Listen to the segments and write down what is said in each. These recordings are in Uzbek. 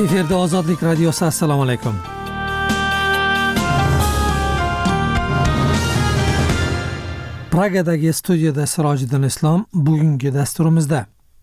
Efirda Ozodlik radiosi. Assalomu alaykum. Pragadagi studiyada Sirojiddin Islom bugungi dasturimizda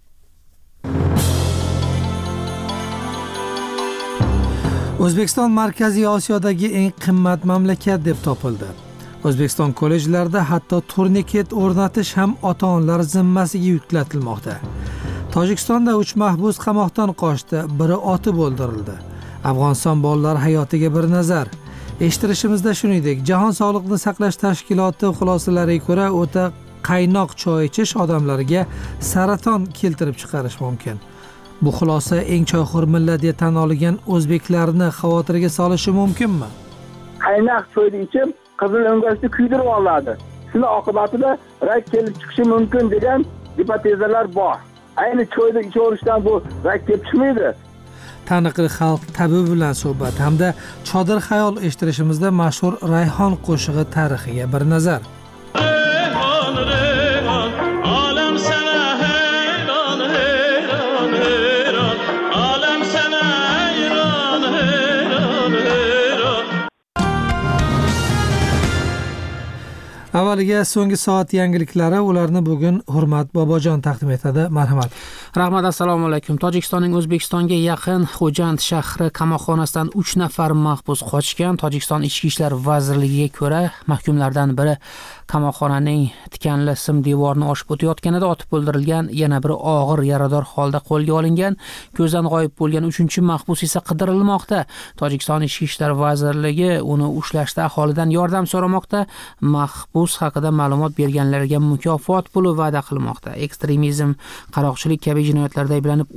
O'zbekiston Markaziy Osiyodagi eng qimmat mamlakat deb topildi. O'zbekiston kollejlarida hatto turniket o'rnatish ham ota-onalar zimmasiga yuklatilmoqda. Tojikistonda 3 mahbus qamoqdan qochdi, biri otib o'ldirildi. Afg'oniston bolalari hayotiga bir nazar. Eshittirishimizda shuningdek, Jahon Sog'liqni saqlash tashkiloti xulosalariga ko'ra o'ta qaynoq choy ichish odamlarga saraton keltirib chiqarish mumkin. Bu xulosa eng choyxo'r millat deb tan olgan o'zbeklarni xavotirga solishi mumkinmi? Qaynoq choyni ichib, qizil o'ngachni kuydirib oladi. Shuni oqibatida rak kelib chiqishi mumkin degan gipotezalar bor. Ayni choyni ichaverishdan bu rak kelib chiqmaydi. Taniqli xalq tabibi bilan suhbat hamda chodir xayol eshittirishimizda mashhur Rayhon qo'shig'i tarixiga bir nazar. Avvaliga so'nggi soat yangiliklari, ularni bugun Hurmat Bobojon taqdim etadi. Marhamat. Rahmat, assalomu alaykum. Tojikistonning O'zbekistonga yaqin Xo'jand shahri qamoqxonasidan 3 nafar mahbus qochgan. Tojikiston Ichki ishlar vazirligiga ko'ra, mahkumlardan biri qamoqxonaning tikanli sim devorini oshib o'tayotganida otib o'ldirilgan, yana biri og'ir yarador holda qo'lga olingan. Ko'zdan g'oyib bo'lgan 3-mahbus esa qidirilmoqda. Tojikiston Ichki ishlar vazirligi uni ushlashda aholidan yordam so'ramoqda. Mahbus haqida ma'lumot berganlarga mukofot puli va'da qilmoqda. Ekstremizm, qaroqchilik kabi jinoyatlarda ayblanib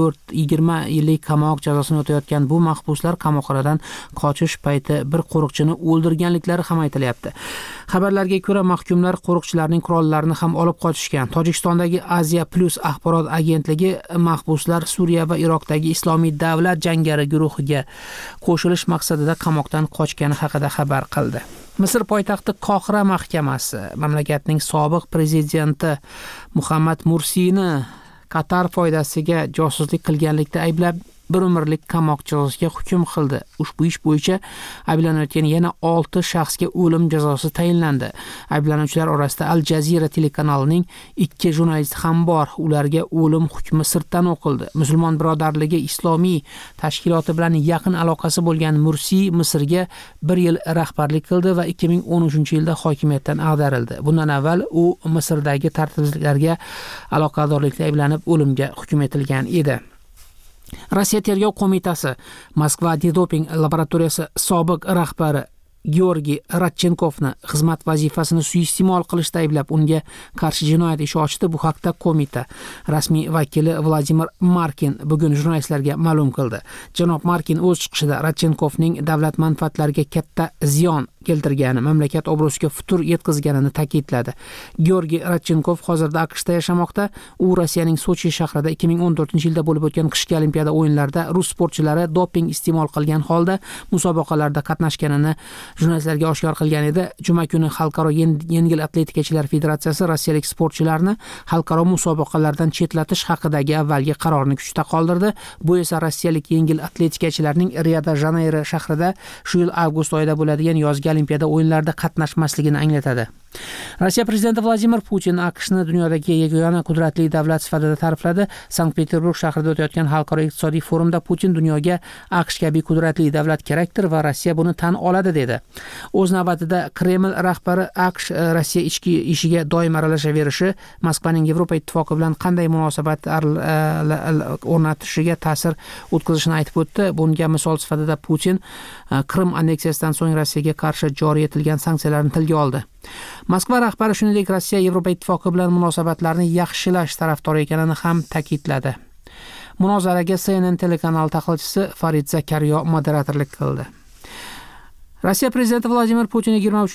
14-20 yillik qamoq jazosini o'tayotgan bu mahbuslar qamoqxonadan qochish payti bir qo'riqchini o'ldirganliklari ham aytilyapti. Xabarlarga ko'ra, mahkumlar qo'riqchilarning qurollarini ham olib qochishgan. Tojikistondagi Aziya Plus axborot agentligi mahbuslar Suriya va Iroqdagi Islomiy davlat jangari guruhiga qo'shilish maqsadida qamoqdan qochgani haqida xabar qildi. Misr poytaxti Qohira mahkamasi mamlakatning sobiq prezidenti Muhammad Mursini Qatar foydasiga josuslik qilganlikda ayblab 1 umrlik qamoq jazosiga hukm qildi. Ushbu ish bo'yicha ayblanayotgan yana 6 shaxsga o'lim jazosi tayinlandi. Ayblanuvchilar orasida Al Jazeera telekanalining 2 jurnalisti ham bor. Ularga o'lim hukmi sirtdan o'qildi. Musulmon birodarligi islomiy tashkiloti bilan yaqin aloqasi bo'lgan Mursi Misrga 1 yil rahbarlik qildi va 2013-yilda hokimiyatdan ag'darildi. Bundan avval u Misrdagi tartibsizliklarga aloqadorlikda ayblanib o'limga hukm etilgan edi. Rossiya tergov qo'mitasi Moskva antidoping laboratoriyasi sobiq rahbari Georgiy Radchenkovni xizmat vazifasini suiiste'mol qilishda ayblab unga qarshi jinoyat ishi ochdi. Bu haqda qo'mita rasmiy vakili Vladimir Markin bugun jurnalistlarga ma'lum qildi. Janob Markin o'z chiqishida Radchenkovning davlat manfaatlariga katta ziyon keltirgani, mamlakat obro'siga futur yetkazganini ta'kidladi. Georgiy Radchenkov hozirda AQShda yashamoqda. U Rossiyaning Sochi shahrida 2014-yilda bo'lib o'tgan qishki olimpiada o'yinlarida rus sportchilari doping iste'mol qilgan holda musobaqalarda qatnashganini jurnalistlarga oshkor qilgan edi. Juma kuni Xalqaro yengil atletikachilar federatsiyasi rossiyalik sportchilarni xalqaro musobaqalardan chetlatish haqidagi avvalgi qarorni kuchda qoldirdi. Bu esa rossiyalik yengil atletikachilarning Rio-de-Janeyro shahrida shu yil avgust oyida bo'ladigan yozgi olimpiada o'yinlarida qatnashmasligini anglatadi. Rossiya prezidenti Vladimir Putin AQShni dunyodagi yagona qudratli davlat sifatida ta'rifladi. Sankt-Peterburg shahrida o'tayotgan xalqaro iqtisodiy forumda Putin dunyoga AQSh kabi qudratli davlat kerakdir va Rossiya buni tan oladi dedi. O'z navbatida Kreml rahbari AQSh Rossiya ichki ishiga doim aralashaverishi Moskvaning Yevropa ittifoqi bilan qanday munosabat o'rnatishiga ta'sir o'tkazishini aytib o'tdi. Bunga misol sifatida Putin Qrim anneksiyasidan so'ng Rossiyaga qarshi joriy etilgan sanksiyalarni tilga oldi. Moskva rahbari shuningdek Rossiya Yevropa ittifoqi bilan munosabatlarni yaxshilash tarafdori ekanini ham ta'kidladi. Munozaraga CNN telekanali taqdirchisi Farid Zakariyo moderatorlik qildi. Rossiya prezidenti Vladimir Putin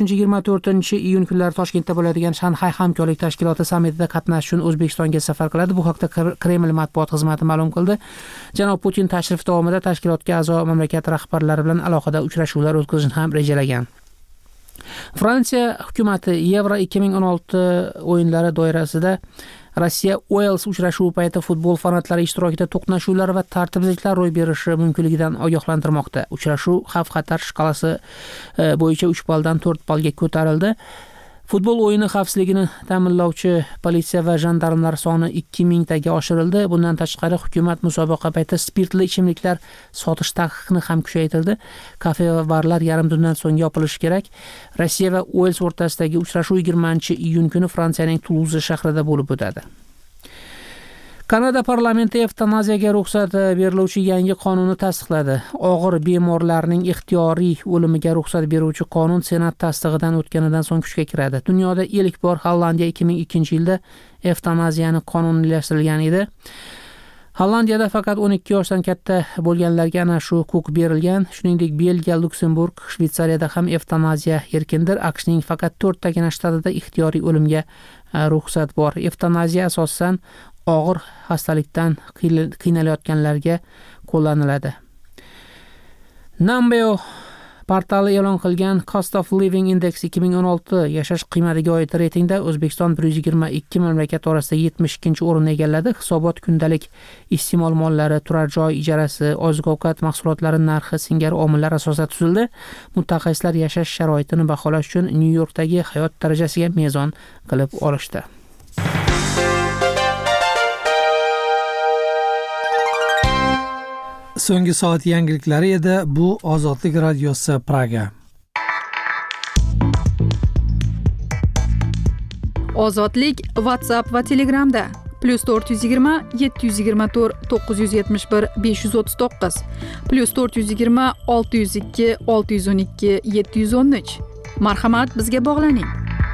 23-24 iyun kunlari Toshkentda bo'ladigan Shanxay hamkorlik tashkiloti sammitida qatnashish uchun O'zbekistonga safar qiladi. Bu haqda Kreml matbuot xizmati ma'lum qildi. Janob Putin tashrif davomida tashkilotga a'zo mamlakat rahbarlari bilan alohida uchrashuvlar o'tkazishni ham rejalagan. Fransiya hukumati Yevro 2016 o'yinlari doirasida Rossiya Uels uchrashuvi payti futbol fanatlari ishtirokida to'qnashuvlar va tartibsizliklar ro'y berishi mumkinligidan ogohlantirmoqda. Uchrashuv xavf-xatar shkalasi bo'yicha 3 balldan 4 ballga ko'tarildi. Futbol o'yini xavfsizligini ta'minlovchi politsiya va jandarmlar soni 2000 taga oshirildi. Bundan tashqari hukumat musobaqa payti spirtli ichimliklar sotish taqiqini ham kuchaytirdi. Kafe va barlar yarim tundan so'ng yopilishi kerak. Rossiya va Uels o'rtasidagi uchrashuv 20-iyun kuni Fransiyaning Toulouse shahrida bo'lib o'tadi. Kanada parlamenti evtanaziyaga ruxsat beriluvchi yangi qonunni tasdiqladi. Og'ir bemorlarning ixtiyoriy o'limiga ruxsat beruvchi qonun Senat tasdig'idan o'tganidan so'ng kuchga kiradi. Dunyoda ilk bor Hollandiya 2002-yilda evtanaziyani qonuniylashtirgan edi. Hollandiyada faqat 12 yoshdan katta bo'lganlarga ana shu huquq berilgan. Shuningdek, Belgiya, Luksemburg, Shvetsariyada ham evtanaziya erkindir. AQShning faqat 4 tagina shtatida ixtiyoriy o'limga ruxsat bor. Evtanaziya asosan og'ir xastalikdan qiynalayotganlarga qo'llaniladi. Numbeo portali e'lon qilgan Cost of Living Index 2016 yashash qiymatiga oid reytingda O'zbekiston 122 mamlakat orasida 72-o'rinni egalladi. Hisobot kundalik iste'mol mollari, turar joy ijarasi, oziq-ovqat mahsulotlari narxi singari omillar asosida tuzildi. Mutaxassislar yashash sharoitini baholash uchun Nyu-Yorkdagi hayot darajasiga mezon qilib olishdi. So'nggi soat yangiliklari edi. Bu Ozodlik radiosi Praga. Ozodlik WhatsApp va Telegramda +420 724 971 539 +420 602 612 713. Marhamat, bizga bog'laning.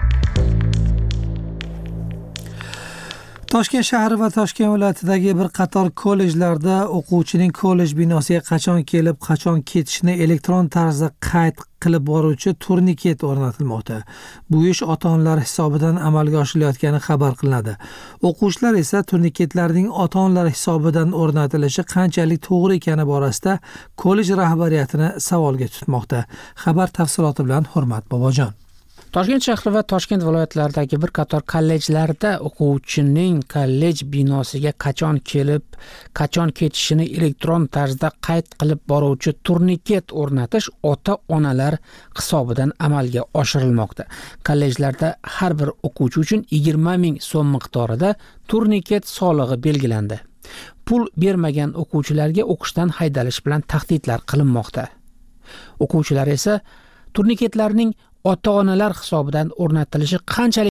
Toshkent shahri va Toshkent viloyatidagi bir qator kollejlarda o'quvchining kollej binosiga qachon kelib, qachon ketishini elektron tarzda qayd qilib boruvchi turniket o'rnatilmoqda. Bu ish ota-onalar hisobidan amalga oshirilayotgani xabar qilinadi. O'quvchilar esa turniketlarning ota-onalar hisobidan o'rnatilishi qanchalik to'g'ri ekani borasida kollej rahbariyatini savolga tutmoqda. Xabar tafsiloti bilan Hurmat Bobojon. Toshkent shahri va Toshkent viloyatlaridagi bir qator kollejlarda o'quvchining kollej binosiga qachon kelib, qachon ketishini elektron tarzda qayd qilib boruvchi turniket o'rnatish ota-onalar hisobidan amalga oshirilmoqda. Kollejlarda har bir o'quvchi uchun 20 ming so'm miqdorida turniket solig'i belgilandi. Pul bermagan o'quvchilarga o'qishdan haydalish bilan tahdidlar qilinmoqda. O'quvchilar esa turniketlarning ota-onalar hisobidan o'rnatilishi qanchalik